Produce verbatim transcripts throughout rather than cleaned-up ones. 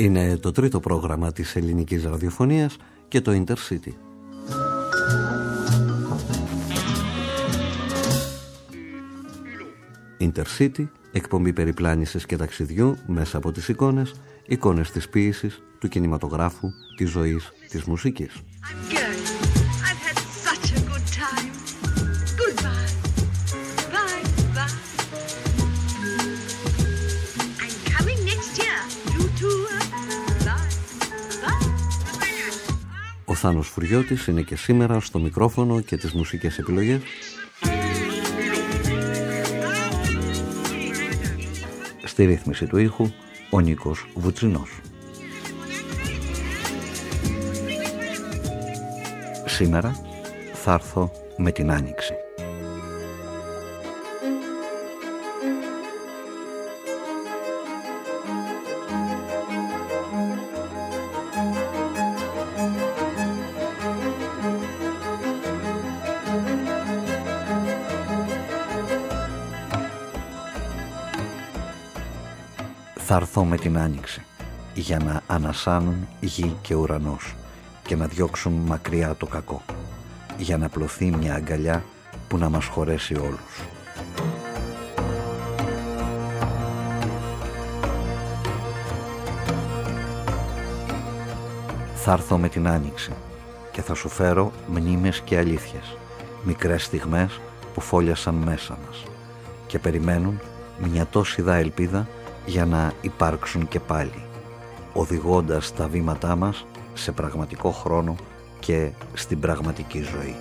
Είναι το τρίτο πρόγραμμα της ελληνικής ραδιοφωνίας και το Intercity. Intercity, εκπομπή περιπλάνησης και ταξιδιού μέσα από τις εικόνες, εικόνες της ποίησης, του κινηματογράφου, της ζωής, της μουσικής. Ο Θάνος Φουριώτης είναι και σήμερα στο μικρόφωνο και τις μουσικές επιλογές. Στη ρύθμιση του ήχου, ο Νίκος Βουτσινός. Σήμερα θα έρθω με την Άνοιξη. Θα έρθω με την Άνοιξη για να ανασάνουν γη και ουρανός και να διώξουν μακριά το κακό, για να πλωθεί μια αγκαλιά που να μας χωρέσει όλους. Θα έρθω με την Άνοιξη και θα σου φέρω μνήμες και αλήθειες, μικρές στιγμές που φόλιασαν μέσα μας και περιμένουν μια τόση δα ελπίδα για να υπάρξουν και πάλι, οδηγώντας τα βήματά μας σε πραγματικό χρόνο και στην πραγματική ζωή.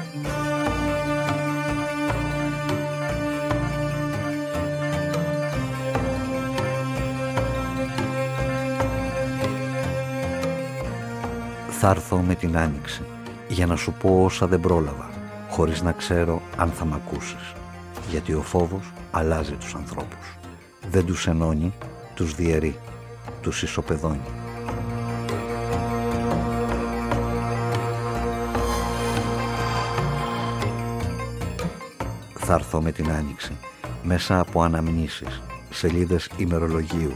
Θα έρθω με την Άνοιξη για να σου πω όσα δεν πρόλαβα, χωρίς να ξέρω αν θα μ' ακούσεις, γιατί ο φόβος αλλάζει τους ανθρώπους. Δεν τους ενώνει, τους διαιρεί, τους ισοπεδώνει. Θα έρθω με την Άνοιξη, μέσα από αναμνήσεις, σελίδες ημερολογίου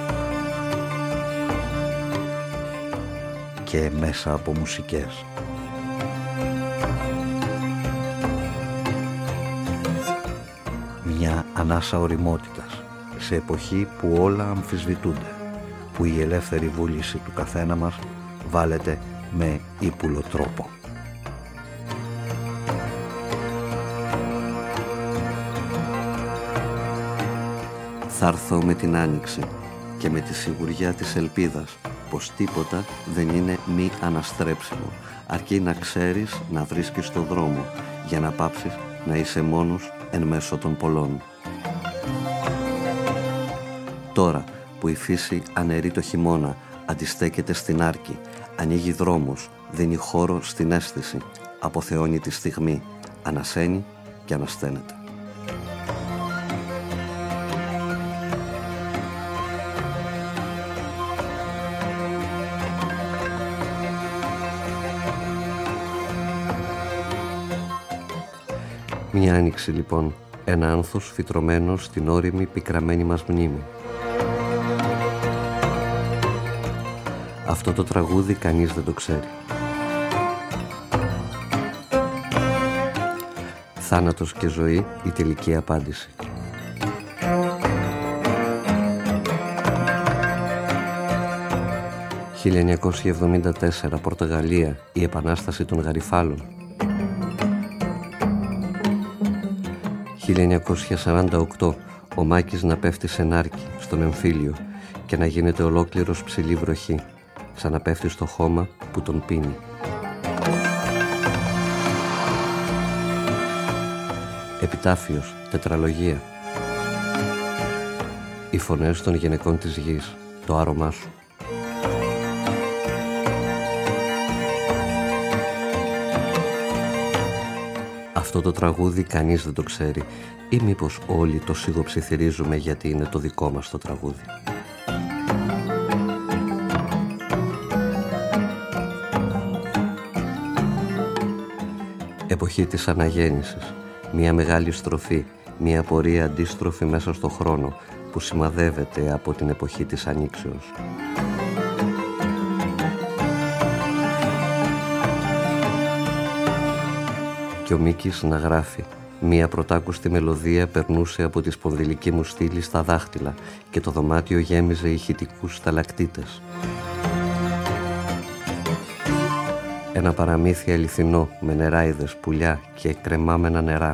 και μέσα από μουσικές. Μια ανάσα ωριμότητας, σε εποχή που όλα αμφισβητούνται, που η ελεύθερη βούληση του καθένα μας βάλεται με ύπουλο τρόπο. Θα έρθω με την Άνοιξη και με τη σιγουριά της ελπίδας πως τίποτα δεν είναι μη αναστρέψιμο, αρκεί να ξέρεις να βρίσκεις το δρόμο για να πάψεις να είσαι μόνος εν μέσω των πολλών. Τώρα που η φύση αναιρεί το χειμώνα, αντιστέκεται στην άρκη, ανοίγει δρόμους, δίνει χώρο στην αίσθηση, αποθεώνει τη στιγμή, ανασένει και ανασταίνεται. Μια άνοιξη λοιπόν, ένα άνθος φυτρωμένο στην ώριμη πικραμένη μας μνήμη. Αυτό το τραγούδι κανείς δεν το ξέρει. Θάνατος και ζωή, η τελική απάντηση. χίλια εννιακόσια εβδομήντα τέσσερα, Πορτογαλία, η Επανάσταση των Γαριφάλων. χίλια εννιακόσια σαράντα οκτώ, ο Μάκης να πέφτει σε νάρκη στον εμφύλιο και να γίνεται ολόκληρος ψηλή βροχή, ξαναπέφτει στο χώμα που τον πίνει. Επιτάφιος, τετραλογία. Οι φωνές των γυναικών της γης, το άρωμά σου. Αυτό το τραγούδι κανείς δεν το ξέρει, ή μήπως όλοι το σιγοψιθυρίζουμε γιατί είναι το δικό μας το τραγούδι. Εποχή της αναγέννησης, μια μεγάλη στροφή, μια πορεία αντίστροφη μέσα στο χρόνο που σημαδεύεται από την εποχή της ανοίξεως. και ο Μίκης να γράφει. Μία πρωτάκουστη μελωδία περνούσε από τη σπονδυλική μου στήλη στα δάχτυλα και το δωμάτιο γέμιζε ηχητικούς σταλακτίτες. Ένα παραμύθι αληθινό με νεράιδες, πουλιά και κρεμάμενα νερά.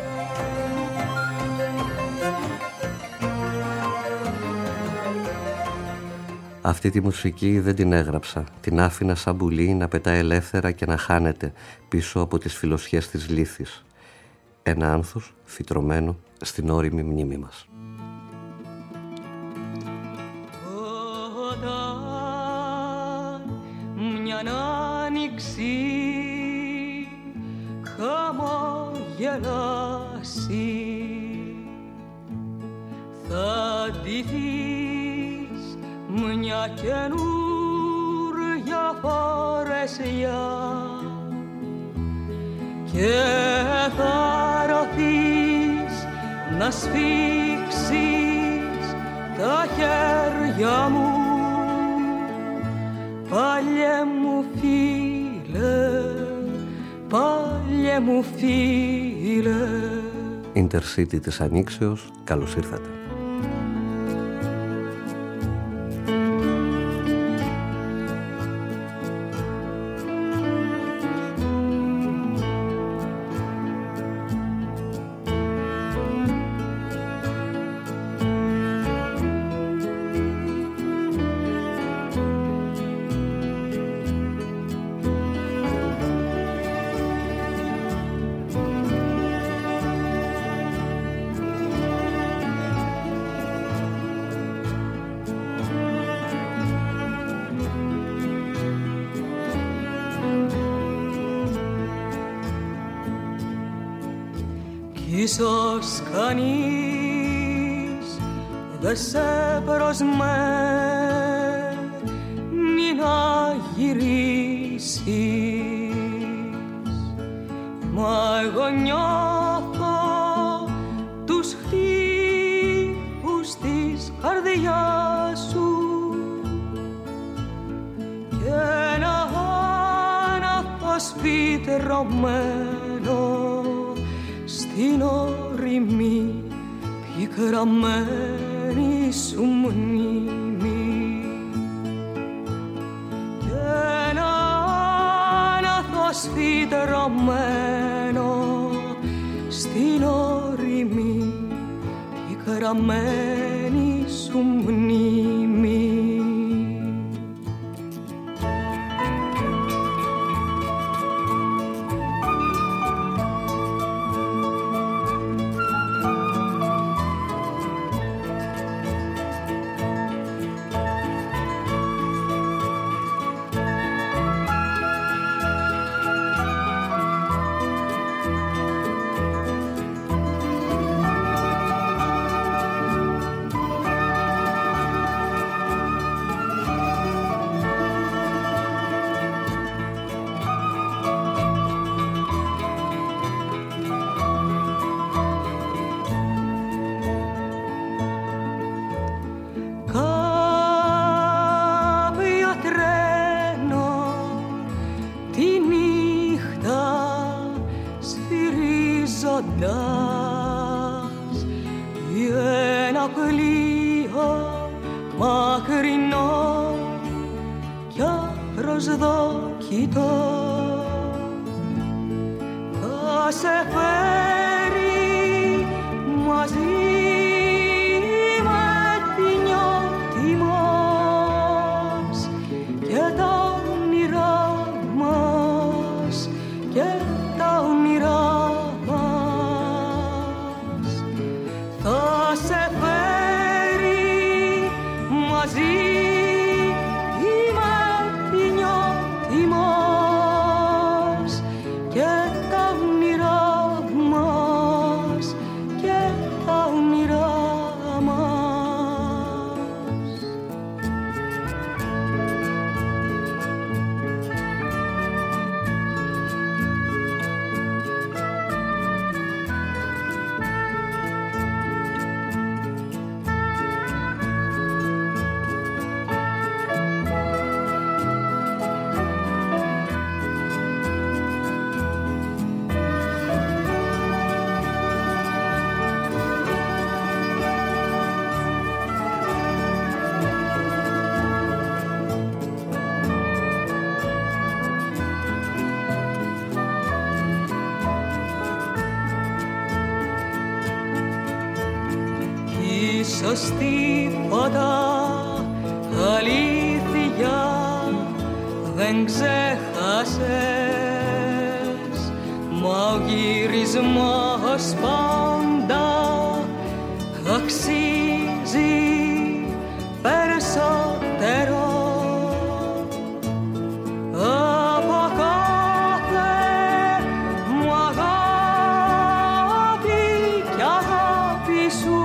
Αυτή τη μουσική δεν την έγραψα. Την άφηνα σαν πουλί να πετά ελεύθερα και να χάνεται πίσω από τις φιλοσιές της λύθης. Ένα άνθος φυτρωμένο στην ώριμη μνήμη μας. Όταν μια άνοιξη χαμογελάσει θα ντυθείς μια καινούρια φορεσιά και θα ρωθείς να σφίξεις τα χέρια μου, παλιέ μου φίλε, παλιέ μου φίλε. Intercity της Ανοίξεως, καλώς ήρθατε. Ίσως κανείς δε σε προσμένει να γυρίσεις, μα εγώ νιώθω τους χτύπους της καρδιάς σου και ένα άναθος φυτρωμένο στην ώριμη πικραμένη σου μνήμη και ένα άναθος φυτρωμένο στην ώριμη πικραμένη σου μνήμη. μαζί με τη νιώτη μας. πίσω τίποτα αλήθεια δεν ξέχασες, μα ο γυρισμός πάντα αξίζει περισσότερο από κάθε μου αγάπη κι αγάπη σου.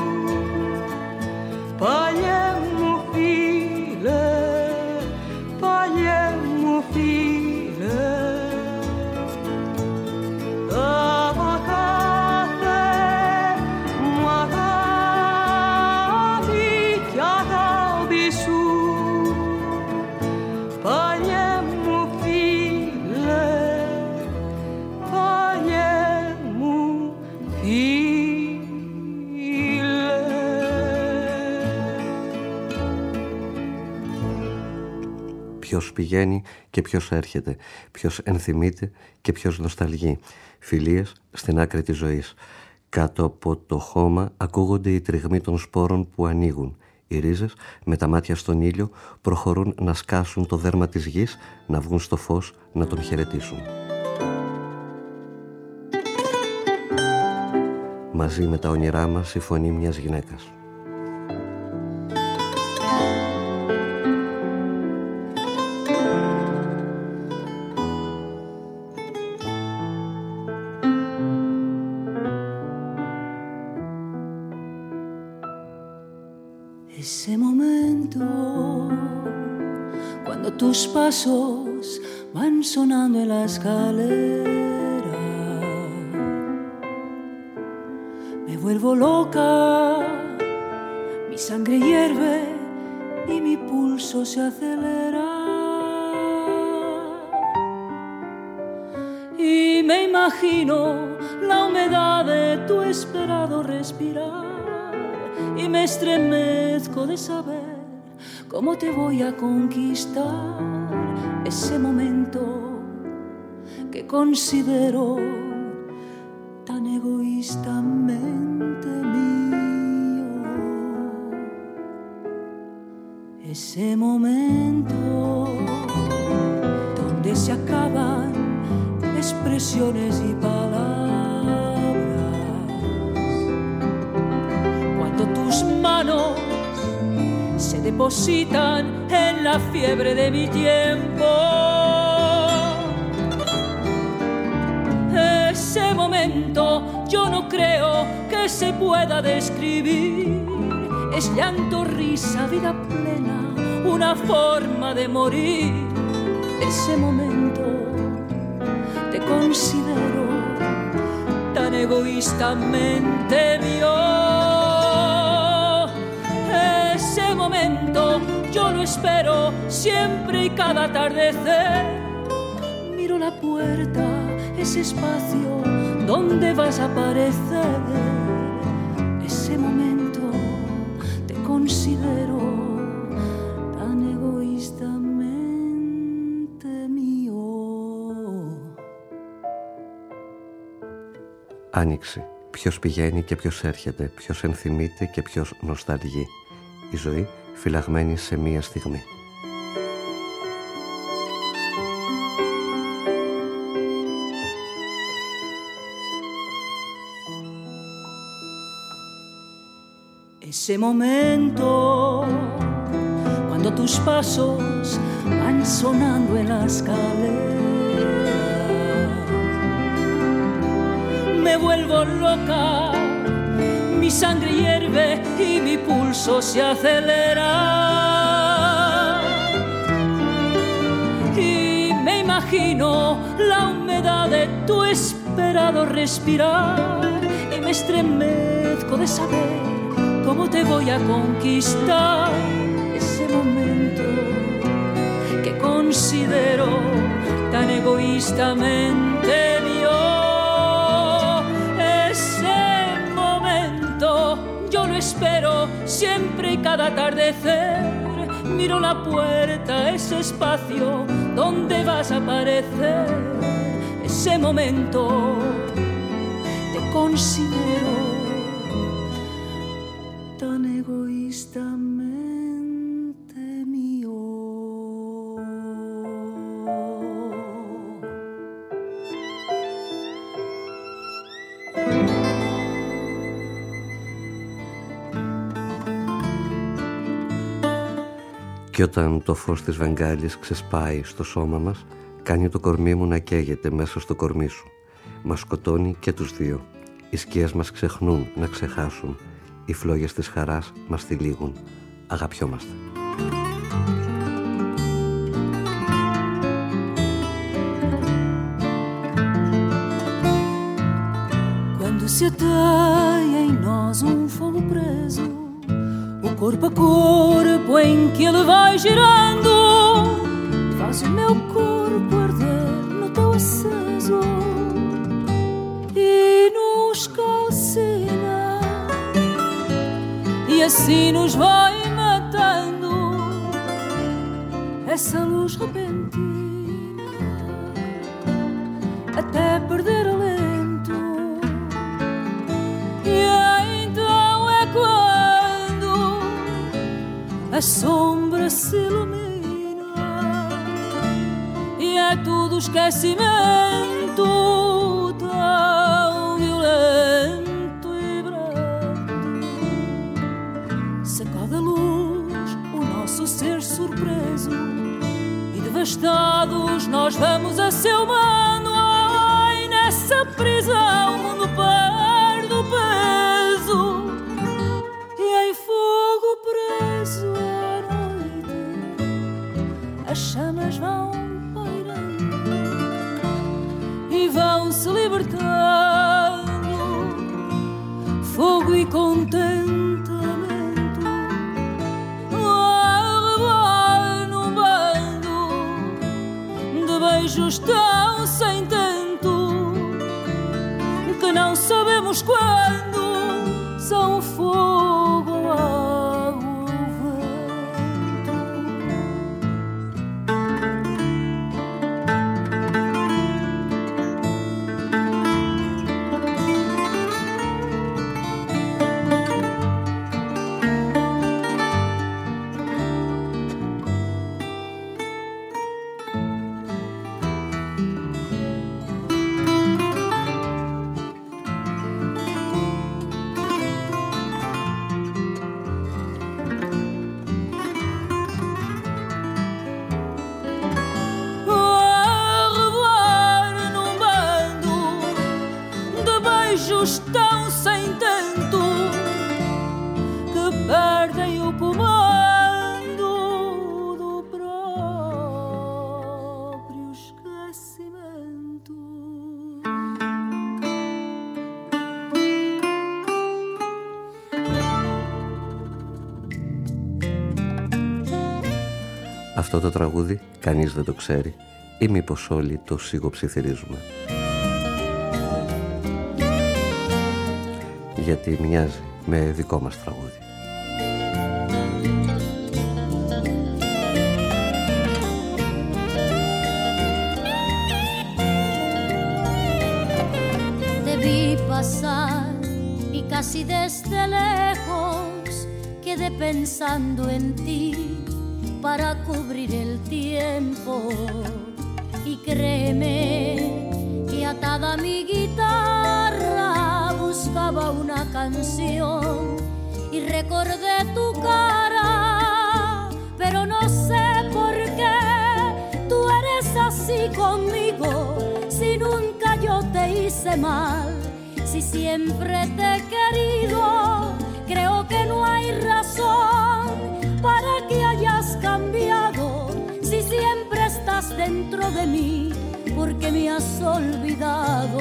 Παλιέ μου φίλε, παλιέ μου φίλε, από κάθε μου αγάπη κι αγάπη σου. Παλιέ μου φίλε, παλιέ μου φίλε. Ποιος πηγαίνει και ποιος έρχεται, ποιος ενθυμείται και ποιος νοσταλγεί. Φιλίες στην άκρη της ζωής. Κάτω από το χώμα ακούγονται οι τριγμοί των σπόρων που ανοίγουν. Οι ρίζες με τα μάτια στον ήλιο προχωρούν να σκάσουν το δέρμα της γης, να βγουν στο φως, να τον χαιρετήσουν. Μαζί με τα όνειρά μας η φωνή μιας γυναίκας. Ese momento, cuando tus pasos van sonando en la escalera, me vuelvo loca, mi sangre hierve y mi pulso se acelera. Y me imagino la humedad de tu esperado respirar. Y me estremezco de saber cómo te voy a conquistar. Ese momento que considero tan egoístamente mío. Ese momento donde se acaban expresiones y palabras. Tus manos se depositan en la fiebre de mi tiempo. Ese momento yo no creo que se pueda describir. Es llanto, risa, vida plena, una forma de morir. Ese momento te considero tan egoístamente mío. Ese momento yo lo espero siempre y cada atardecer. Miro la puerta, ese espacio donde vas a aparecer. Ese momento te considero tan egoístamente mío. Άνοιξη. Ποιος πηγαίνει και ποιος έρχεται, ποιος ενθυμείται και ποιος νοσταλγεί. Η ζωή φυλαγμένη σε μία στιγμή. Ese momento, cuando tus pasos van sonando en la escalera, me vuelvo loca. Mi sangre hierve y mi pulso se acelera. Y me imagino la humedad de tu esperado respirar. Y me estremezco de saber cómo te voy a conquistar. Ese momento que considero tan egoístamente mío. Yo lo espero siempre y cada atardecer. Miro la puerta, ese espacio donde vas a aparecer. Ese momento te considero tan egoístamente mío. Κι όταν το φως της βεγγάλης ξεσπάει στο σώμα μας, κάνει το κορμί μου να καίγεται μέσα στο κορμί σου. Μας σκοτώνει και τους δύο. Οι σκιές μας ξεχνούν να ξεχάσουν. Οι φλόγες της χαράς μας τυλίγουν. Αγαπιόμαστε. Quando se ateia em nós um fogo preso, o corpo a corpo em que ele vai girando, faz o meu corpo arder no teu aceso e nos calcina, e assim nos vai matando essa luz repentina até perder alento. E então é quando a sombra se ilumina e é tudo esquecimento tão violento e brando. Sacode a luz o nosso ser surpreso e devastados nós vamos a seu mano. Ai, nessa prisão o mundo perde o peso e em fogo preso à noite as chamas vão pairando e vão se libertando, fogo e contentamento a reboar num bando de beijos tão sem tento que não sabemos quando são fogo ou água ou vento. Tão sem tento que perdem o comando do próprio esquecimento. Αυτό το τραγούδι κανείς δεν το ξέρει ή μήπως όλοι το σιγοψιθυρίζουμε. Γιατί μοιάζει με δικό μας τραγούδι. Te vi pasar y casi desde lejos quedé pensando en ti para cubrir el tiempo y créeme que atada a mi guitarra buscaba una canción y recordé tu cara, pero no sé por qué tú eres así conmigo, si nunca yo te hice mal, si siempre te he querido, creo que no hay razón para que hayas cambiado, si siempre estás dentro de mí, porque me has olvidado.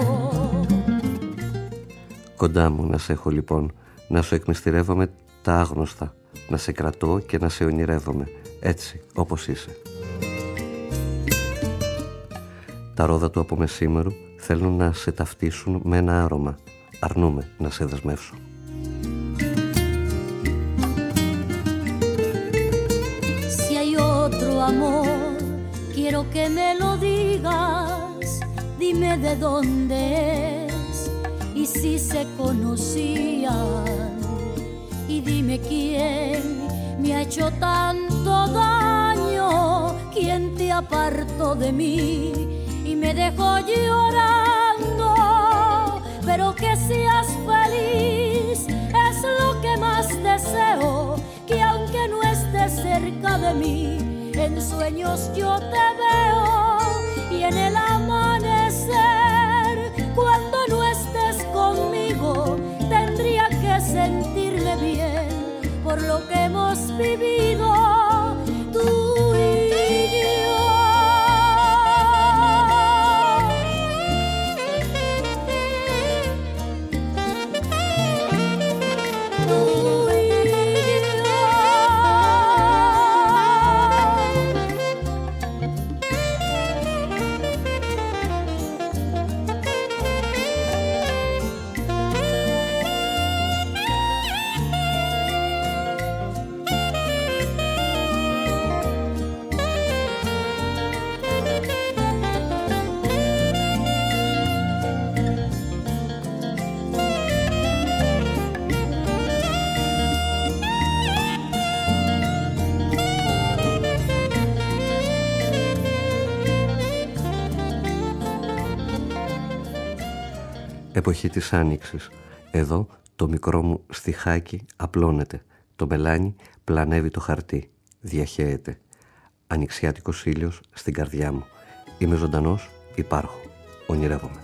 Κοντά μου να σε έχω λοιπόν, να σου εκμυστηρεύομαι τα άγνωστα, να σε κρατώ και να σε ονειρεύομαι, έτσι όπως είσαι. Τα ρόδα του απομεσήμερου θέλουν να σε ταυτίσουν με ένα άρωμα, αρνούμε να σε δεσμεύσω. Si hay otro amor, quiero que me lo digas, dime de dónde es y si se conocían, y dime hecho tanto daño, quien te apartó de mí y me dejó llorando. Pero que seas feliz es lo que más deseo, que aunque no estés cerca de mí, en sueños yo te veo. Y en el amanecer, cuando no estés conmigo, tendría que sentirme bien por lo que hemos vivido tú y yo. Tú y yo. Εποχή της Άνοιξης. Εδώ το μικρό μου στιχάκι απλώνεται. Το μελάνι πλανεύει το χαρτί. Διαχέεται. Ανοιξιάτικος ήλιος στην καρδιά μου. Είμαι ζωντανός, υπάρχω. Ονειρεύομαι.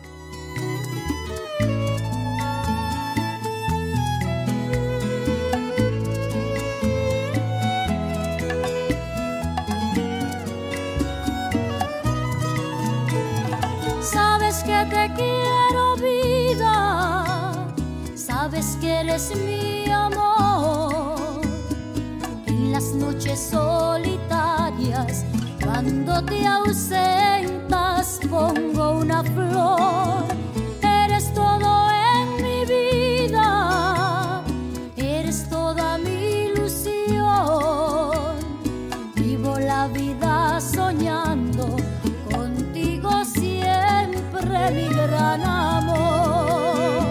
Sabes que te quiero, vida. Sabes que eres mi amor. En las noches solitarias, cuando te ausentas, pongo una flor. Eres todo en mi vida. Eres toda mi ilusión. Vivo la vida soñando contigo siempre, mi gran amor.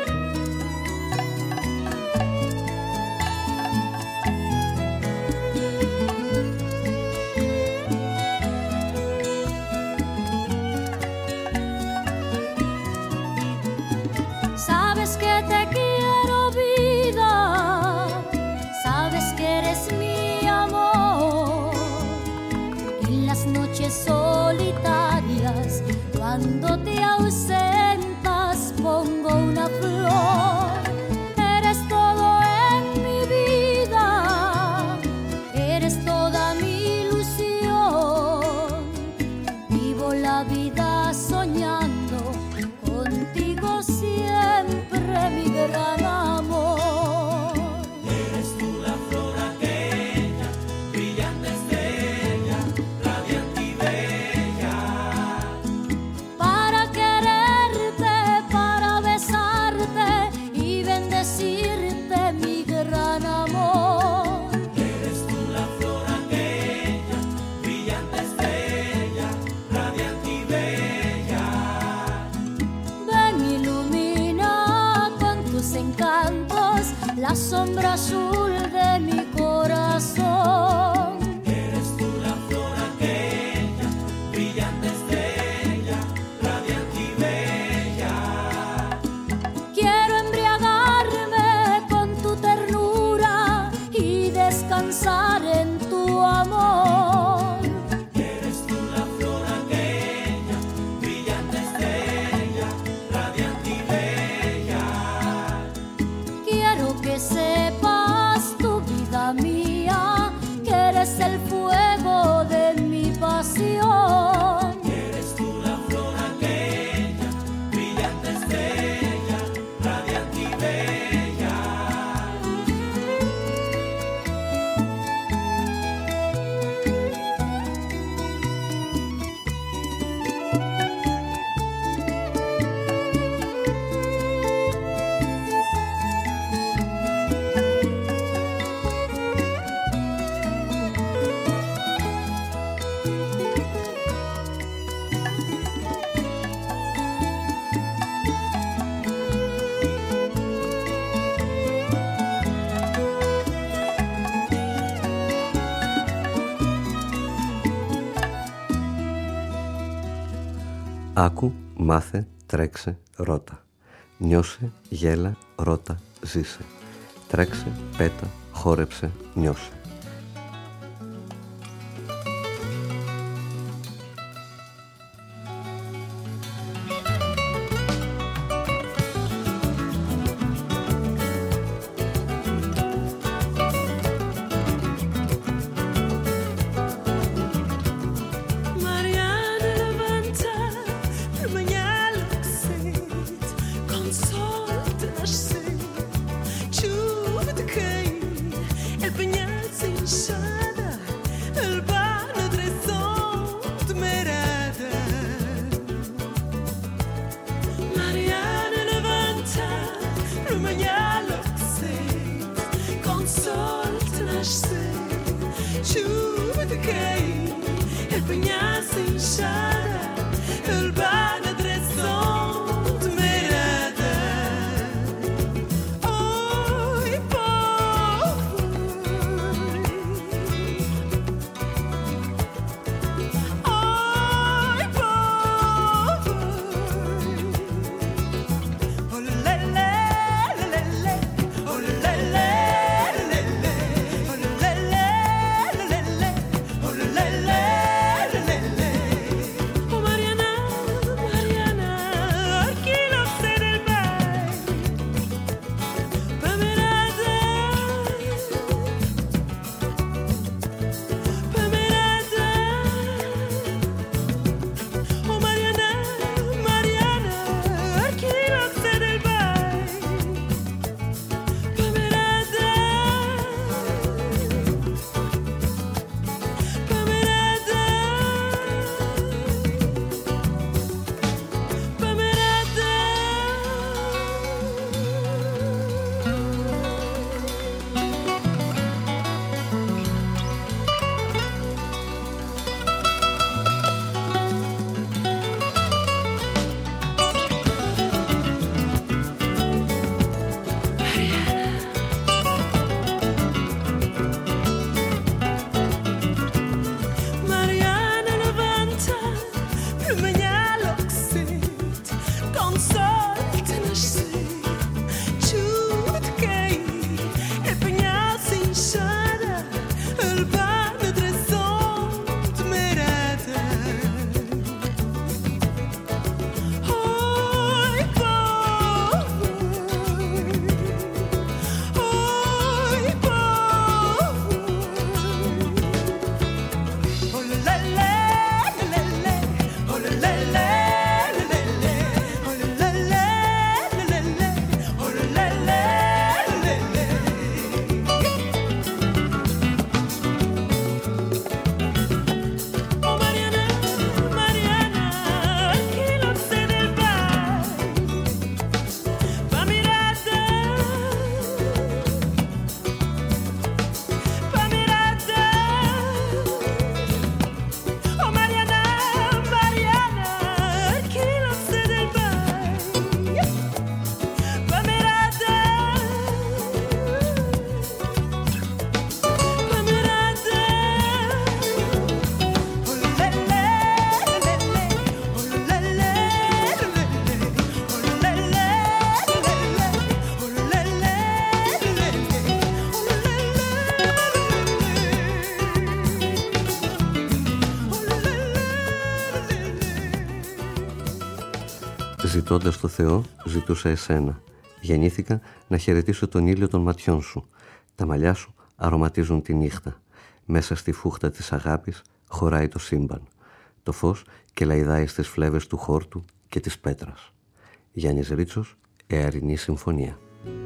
Sabes que te quiero, vida. Sabes que eres mi amor. En las noches solitarias, cuando te ausentas, pongo una flor. Eres todo en mi vida. Eres toda mi ilusión. Vivo la vida soñando contigo siempre, mi gran amor. Eres tú la flor aquella, brillante estrella, radiante y bella. Para quererte, para besarte y bendecirte, mi gran amor. Eres tú la flor aquella, brillante estrella, radiante y bella. Ven, ilumina con tus encantos la sombra azul de mi corazón. Eres tú la flor aquella, brillante estrella, radiante y bella. Quiero embriagarme con tu ternura y descansar en tu amor. Eres tú la flor aquella, brillante estrella, radiante y bella. Quiero que sepas Άκου, μάθε, τρέξε, ρώτα. Νιώσε, γέλα, ρώτα, ζήσε. Τρέξε, πέτα, χόρεψε, νιώσε. Ζητώντας το Θεό, ζητούσα εσένα. Γεννήθηκα να χαιρετήσω τον ήλιο των ματιών σου. Τα μαλλιά σου αρωματίζουν τη νύχτα. Μέσα στη φούχτα της αγάπης χωράει το σύμπαν. Το φως κελαϊδάει στις φλέβες του χόρτου και της πέτρας. Γιάννης Ρίτσος, Εαρινή Συμφωνία.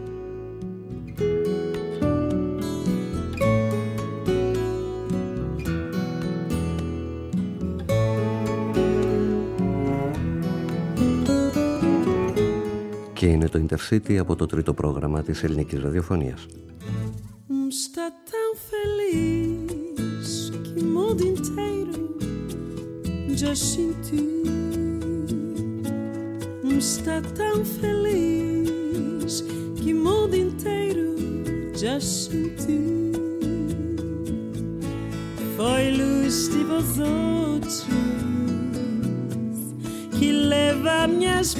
Και είναι το Intercity από το τρίτο πρόγραμμα της ελληνικής ραδιοφωνίας. Está tão feliz que o mundo inteiro já sentiu. Está tão feliz que o mundo inteiro já sentiu. Foi luz de vós outros que leva minhas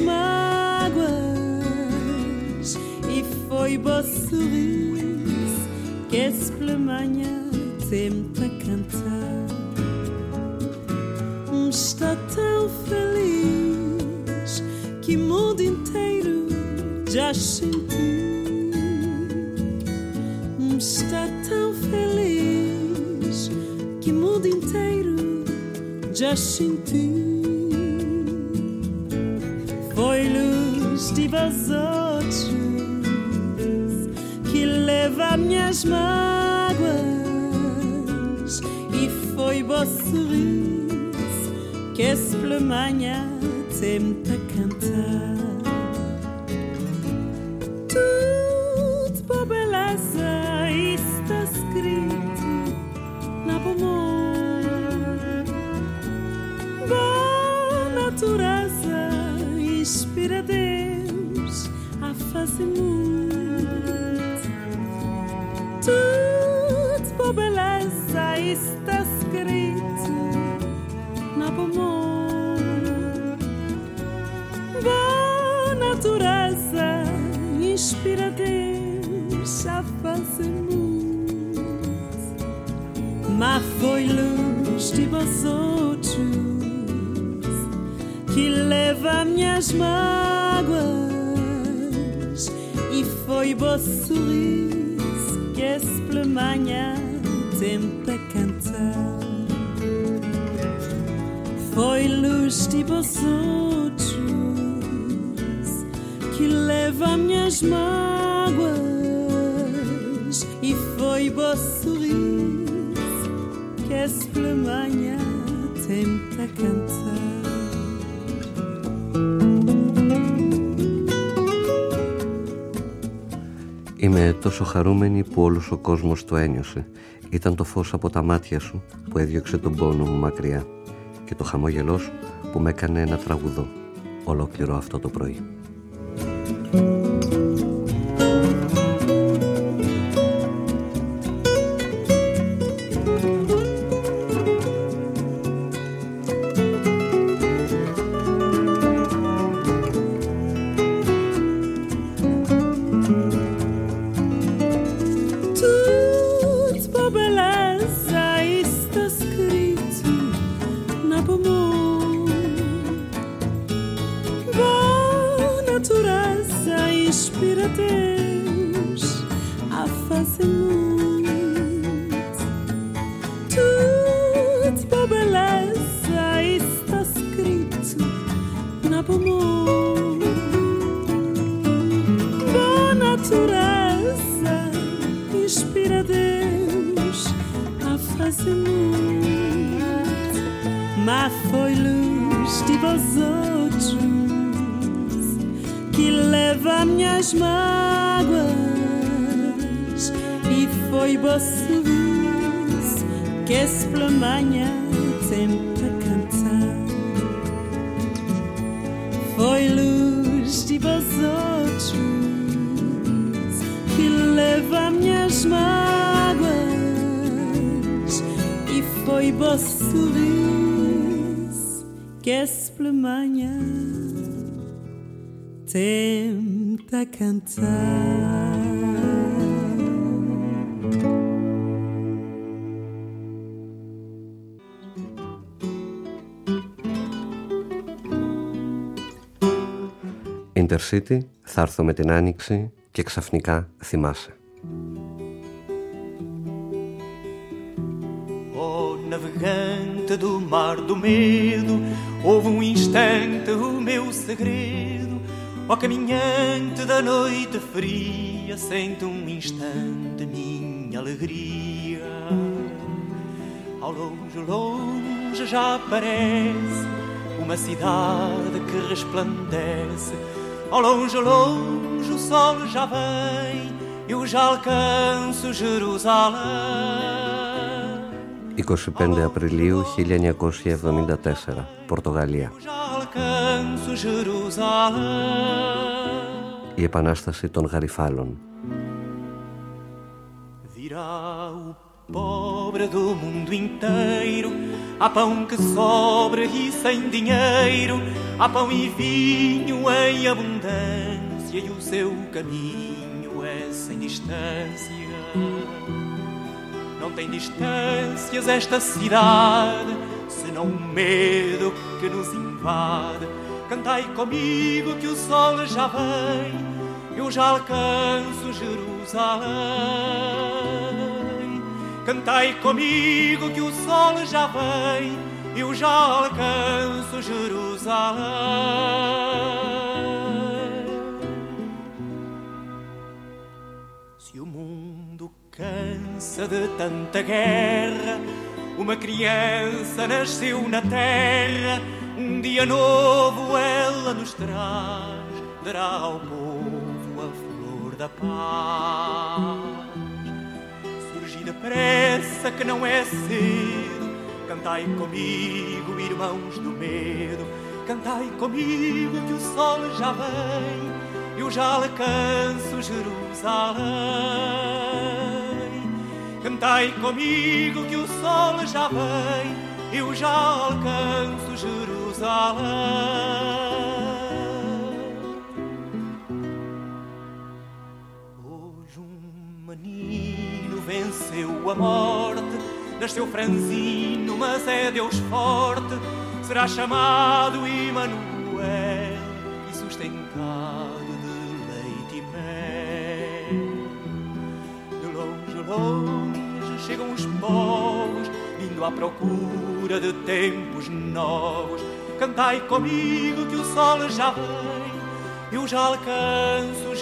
mágoas e foi bom sorriso que esse pela manhã sempre a cantar. Está tão feliz que o mundo inteiro já sentiu. Está tão feliz que o mundo inteiro já sentiu. Foi luz de vós outros que leva minhas mágoas e foi bom sorriso que esse pela manhã sempre a cantar. Tudo por beleza está escrito na bomba. Boa natureza inspira Deus a fazer muito. Tudo por beleza está escrito na bomba. Boa natureza inspira Deus a fazer muito. Mas foi luz de vós outros que leva minhas mágoas e foi bom sorriso que esse pela manhã sempre a cantar. Foi luz de vós outros que leva minhas mágoas e foi bom sorriso que esse pela manhã sempre a cantar. Είμαι τόσο χαρούμενη που όλος ο κόσμος το ένιωσε. Ήταν το φως από τα μάτια σου που έδιωξε τον πόνο μου μακριά και το χαμόγελό σου που με έκανε να τραγουδώ ολόκληρο αυτό το πρωί. Tenta cantar. Intercity, θα έρθω με την Άνοιξη και ξαφνικά θυμάσαι. Oh, navegante do mar do medo, houve um instante o meu segredo. Ó caminhante da noite fria, sente um instante minha alegria. Ao longe, longe já aparece uma cidade que resplandece. Ao longe, longe o sol já vem, eu já alcanço Jerusalém. είκοσι πέντε Απριλίου χίλια εννιακόσια εβδομήντα τέσσερα, Πορτογαλία. Η Επανάσταση των Γαριφάλων. pobre do mundo inteiro. Há pão que sobra e sem dinheiro, há pão e vinho em abundância, e o seu caminho é sem distância. Não tem distâncias esta cidade, senão o medo que nos invade. Cantai comigo que o sol já vem, eu já alcanço Jerusalém. Cantai comigo que o sol já vem, eu já alcanço Jerusalém. Se o mundo cansa de tanta guerra, uma criança nasceu na terra, um dia novo ela nos traz, dará ao povo a flor da paz. Surgi depressa que não é cedo, cantai comigo, irmãos do medo. Cantai comigo que o sol já vem, eu já alcanço Jerusalém. Cantai comigo que o sol já vem, eu já alcanço Jerusalém. Hoje um menino venceu a morte, nasceu franzino, mas é Deus forte. Será chamado Emanuel e sustentado de leite e mel. De longe, longe chegam os povos, vindo à procura de tempos novos. Cantai comigo que o sol já vem, eu já alcanço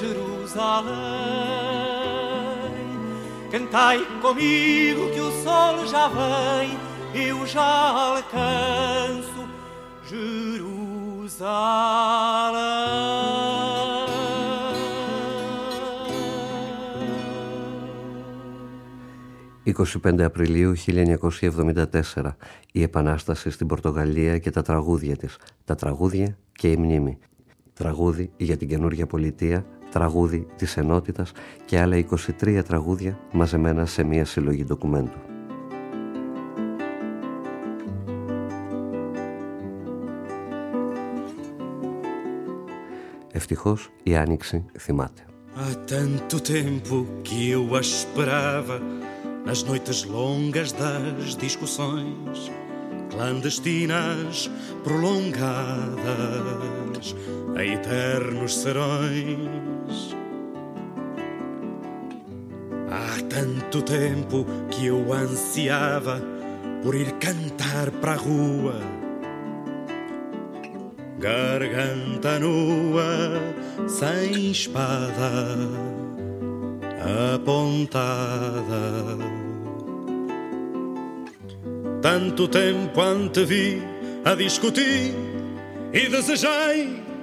Jerusalém. Cantai comigo que o sol já vem, eu já alcanço Jerusalém. είκοσι πέντε Απριλίου χίλια εννιακόσια εβδομήντα τέσσερα, η Επανάσταση στην Πορτογαλία και τα τραγούδια της, τα τραγούδια και η μνήμη. Τραγούδι για την καινούργια πολιτεία, τραγούδι της ενότητας και άλλα είκοσι τρία τραγούδια μαζεμένα σε μία συλλογή ντοκουμέντου. Ευτυχώς η Άνοιξη θυμάται. Há tanto tempo que eu a esperava, nas noites longas das discussões, clandestinas, prolongadas, a eternos serões. Há tanto tempo que eu ansiava por ir cantar para a rua, garganta nua, sem espada apontada. Tanto tempo antevi a discutir e desejei,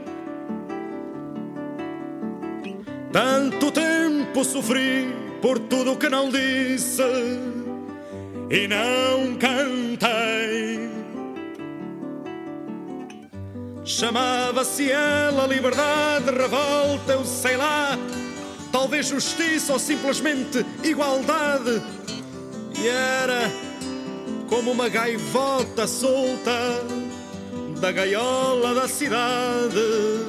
tanto tempo sofri por tudo que não disse e não cantei. Chamava-se ela liberdade, revolta, eu sei lá, talvez justiça ou simplesmente igualdade. E era como uma gaivota solta da gaiola da cidade.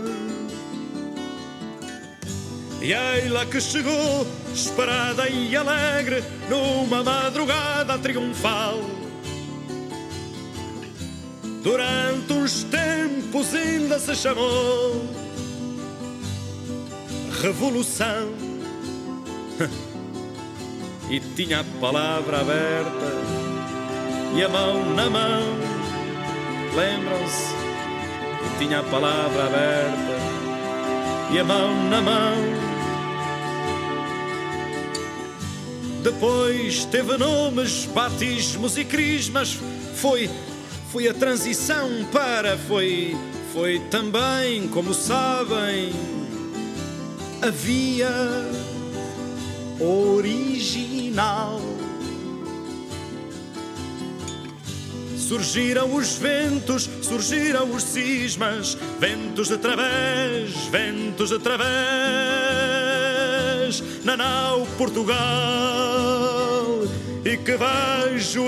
E ela que chegou, esperada e alegre, numa madrugada triunfal. Durante uns tempos ainda se chamou Revolução. E tinha a palavra aberta e a mão na mão, lembram-se? E tinha a palavra aberta e a mão na mão. Depois teve nomes, batismos e crismas. Foi, foi a transição para, foi, foi também, como sabem, a via original. Surgiram os ventos, surgiram os cismas, ventos de través, ventos de través, na nau Portugal. E que vejo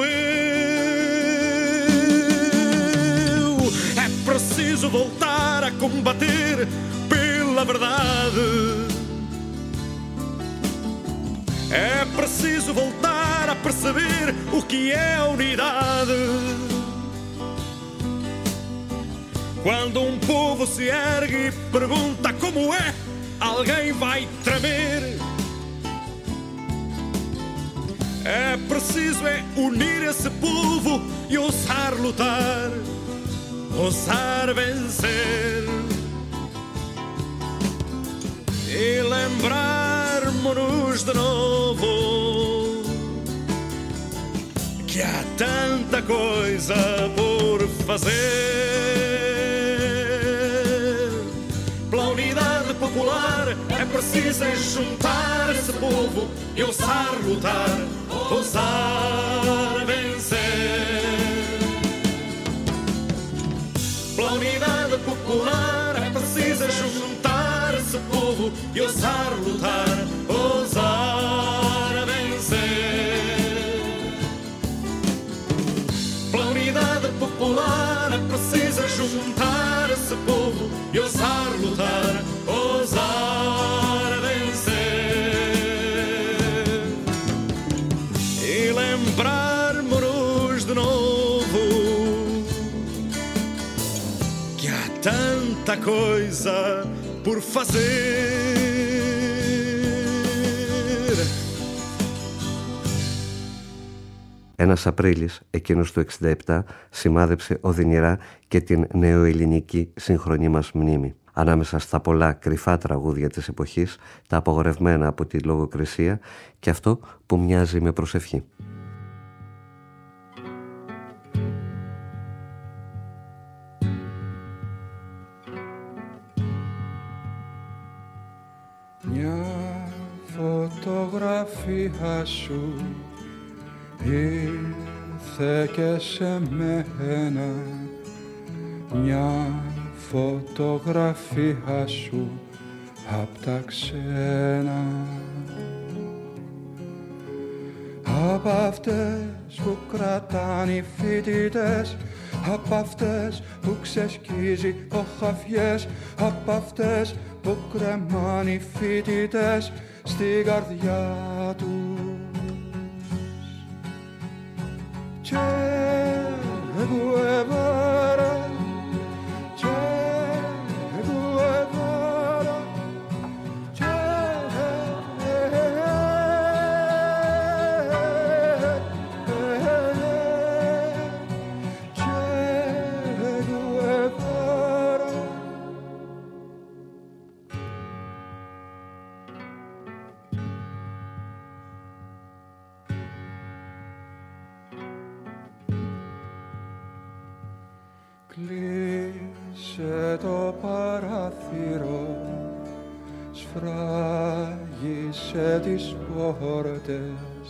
eu. É preciso voltar a combater pela verdade. É preciso voltar a perceber o que é a unidade. Quando um povo se ergue e pergunta como é, alguém vai tremer. É preciso é unir esse povo e ousar lutar, ousar vencer. E lembrarmos-nos de novo que há tanta coisa por fazer. Pela unidade popular é preciso é juntar esse povo e ousar lutar, ousar vencer. Pela unidade popular é preciso é juntar esse povo e ousar lutar, ousar vencer. Pela unidade popular é preciso é juntar esse povo e ousar lutar, ousar vencer. E lembrarmos-nos de novo que há tanta coisa por fazer. Ένας Απρίλης, εκείνος του εξήντα επτά, σημάδεψε οδυνηρά και την νεοελληνική σύγχρονη μας μνήμη. Ανάμεσα στα πολλά κρυφά τραγούδια της εποχής, τα απογορευμένα από τη λογοκρισία και αυτό που μοιάζει με προσευχή. Μια φωτογραφία σου ήρθε και σε μένα, μια φωτογραφία σου απ' τα ξένα, απ' αυτές που κρατάνε οι φοιτητές, απ' αυτές που ξεσκίζει ο χαφιές, απ' αυτές που κρεμάνε οι φοιτητές στην καρδιά τους. Che Guevara, Che Guevara, Che Guevara. Κλείσε το παράθυρο, σφράγισε τις πόρτες,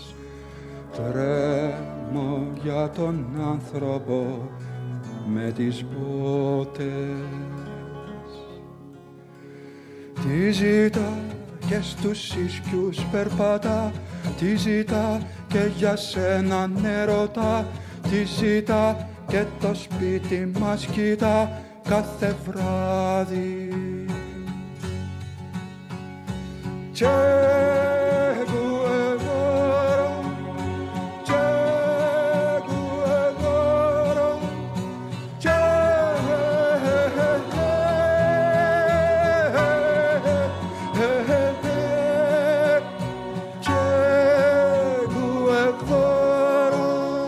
τρέμω για τον άνθρωπο με τις μπότες. Τι ζητά και στους ίσκιους περπατά, τι ζητά και για σένα νερωτά, τι ζητά και το σπίτι μας κοιτά κάθε βράδυ. Che Guevara, Che Guevara, Che Guevara.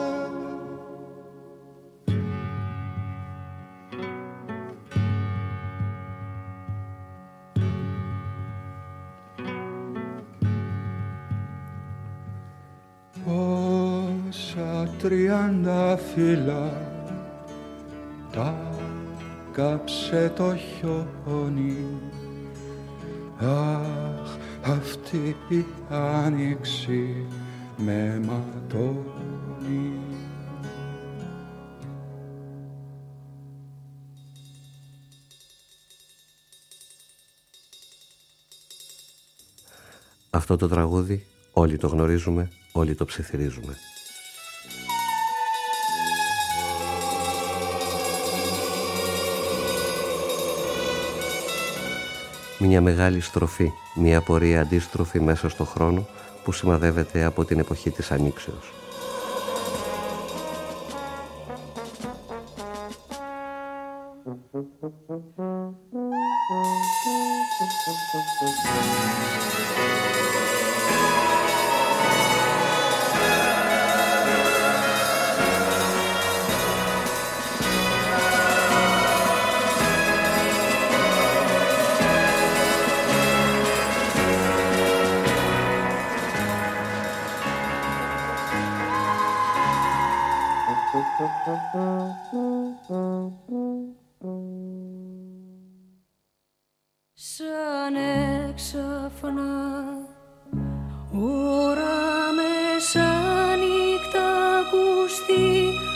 Πόσα τριαντάφυλλα τα κάψε το χιόνι, αχ, αυτή η άνοιξη με ματώνει. Αυτό το τραγούδι όλοι το γνωρίζουμε, όλοι το ψιθυρίζουμε. μια μεγάλη στροφή, μια πορεία αντίστροφη μέσα στο χρόνο που σημαδεύεται από την εποχή της Ανοίξεως. Σαν έξαφνα ώρα μεσάνυχτα ακουστεί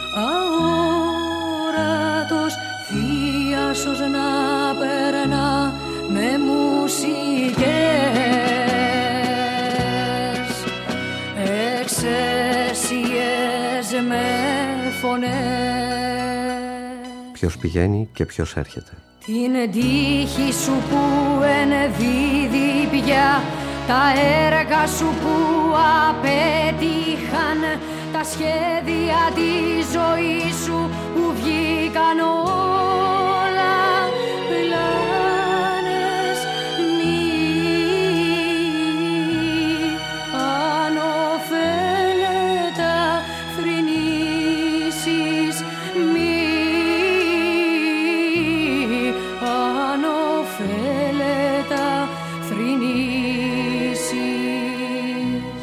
αόρατος θείασος να περνά με μουσικές εξαίσιες με φωνές. Ποιος πηγαίνει και ποιος έρχεται. Την τύχη σου που ενδίδει πια, τα έργα σου που απέτυχαν, τα σχέδια της ζωής σου που βγήκαν όλα πλάνες. Μη ανοφέλετα θρηνήσεις, μη ανοφέλετα θρηνήσεις.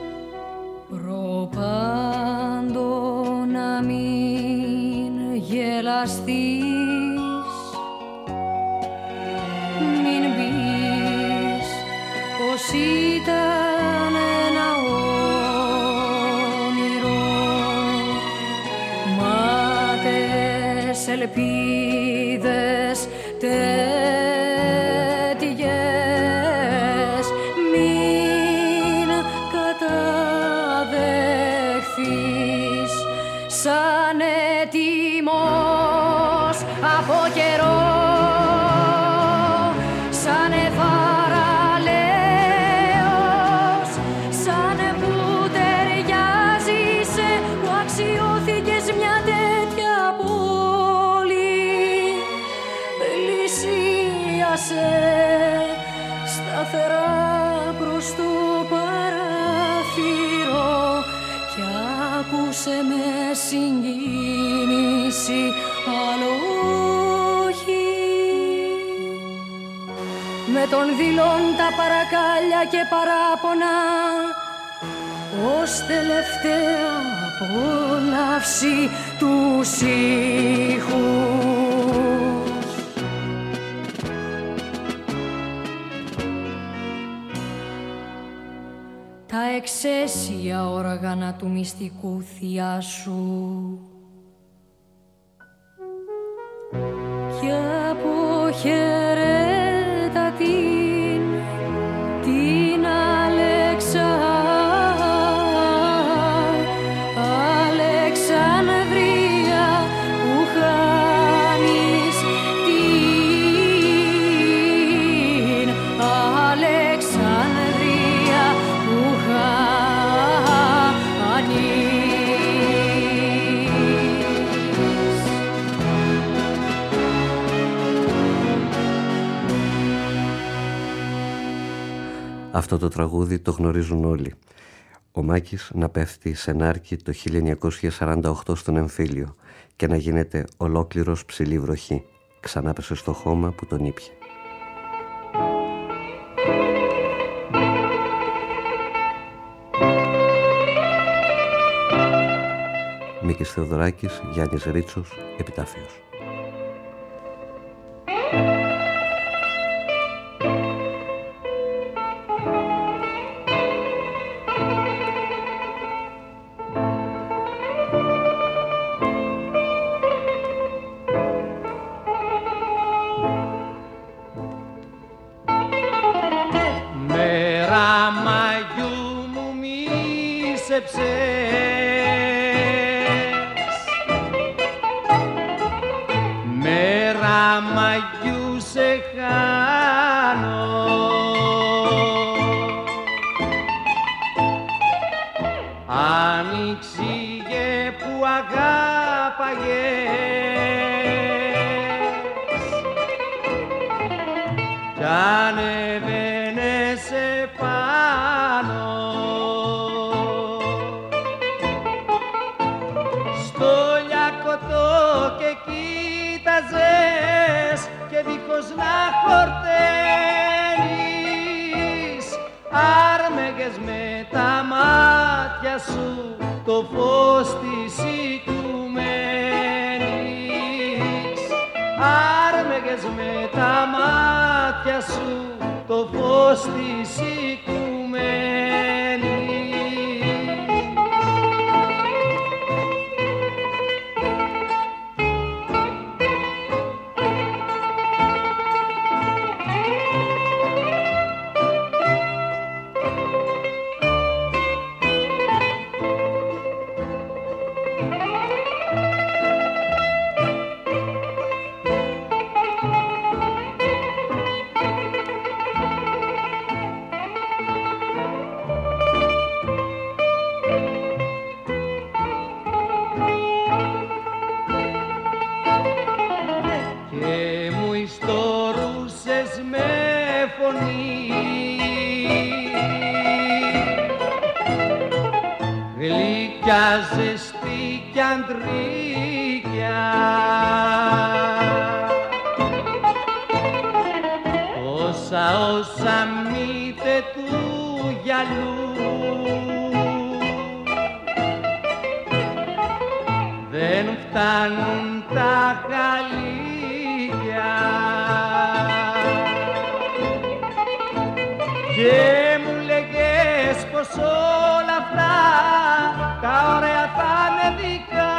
Προπάντο να μην γελαστείς, μην πεις πως ήταν ένα όνειρο, μάτες ελπίδες τέτοιες μην καταδεχθείς. Σαν έτοιμος από καιρό, σαν θαραλέος, σαν που ταιριάζεις που αξιώθηκες μια τέτοια πόλη. Πλησίασε σταθερά προς το παράθυρο κι άκουσε με συγκίνηση, άλλο όχι. Με τον δειλόν τα παρακάλια και παράπονα ως τελευταία απόλαυση του ήχους. Τα εξαίσια όργανα του μυστικού θειάσου κι αποχαιρέτα την, την Αλεξα, Αλεξανδρία που χάνεις, την Αλεξανδρία που χάνεις. Αυτό το τραγούδι το γνωρίζουν όλοι. Ο Μάκης να πέφτει σε Νάρκη το χίλια εννιακόσια σαράντα οκτώ στον εμφύλιο και να γίνεται ολόκληρος ψηλή βροχή. Ξανά πέσε στο χώμα που τον ήπιε. Μίκης Θεοδωράκης, Γιάννης Ρίτσος, Επιτάφιος. Μέρα Μαγιού μου μίσεψες, μέρα Μαγιού σε χάνω, Άνοιξε που αγάπαγες κι ανεβαίνες επάνω στο λιακωτό και κοίταζες και δίχως να χορταίνεις άρμεγες με τα μάτια σου το φως της οικουμένης. Άρμεγες με τα μάτια σου το φως της οικουμένης. Ζεστή κι αντρίκια όσα όσα μύτε του γυαλού δεν φτάνουν τα χαλίκια και μου λέγες πως όλα αυτά τα ωραία θα είναι δικά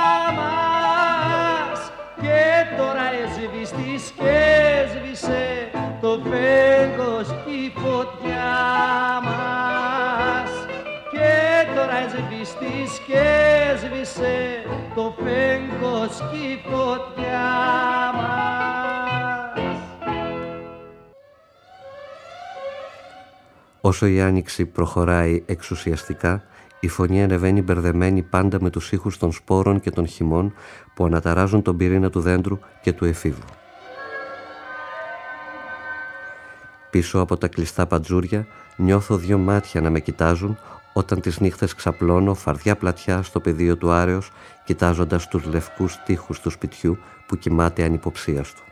μας και τώρα έσβηστης και έσβησε το φέγγος κι η φωτιά μας και τώρα έσβηστης και έσβησε το φέγγος κι η φωτιά μας. Όσο η άνοιξη προχωράει εξουσιαστικά, η φωνή ανεβαίνει μπερδεμένη πάντα με τους ήχους των σπόρων και των χυμών που αναταράζουν τον πυρήνα του δέντρου και του εφήβου. Πίσω από τα κλειστά παντζούρια νιώθω δύο μάτια να με κοιτάζουν όταν τις νύχτες ξαπλώνω φαρδιά πλατιά στο πεδίο του Άρεως κοιτάζοντας τους λευκούς τοίχους του σπιτιού που κοιμάται ανυποψίαστο.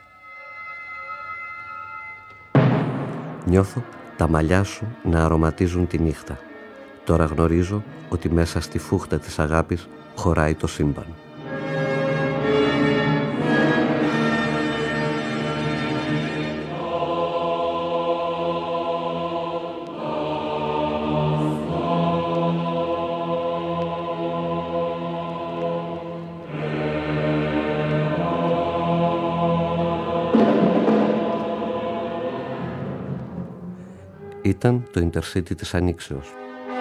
Νιώθω τα μαλλιά σου να αρωματίζουν τη νύχτα. Τώρα γνωρίζω ότι μέσα στη φούχτα της αγάπης χωράει το σύμπαν. Ήταν το Intercity της Ανοίξεως.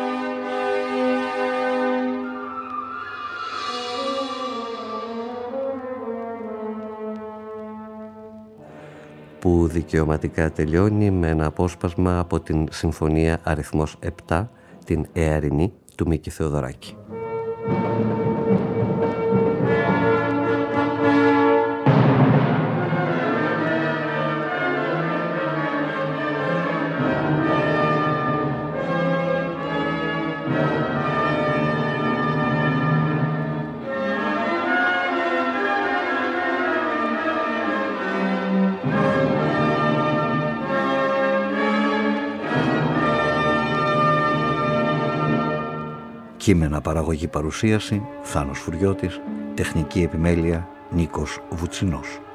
Που δικαιωματικά τελειώνει με ένα απόσπασμα από την Συμφωνία αριθμός επτά, την Εαρινή του Μίκη Θεοδωράκη. Κείμενα παραγωγή παρουσίαση Θάνος Φουριώτης, τεχνική επιμέλεια Νίκος Βουτσινός.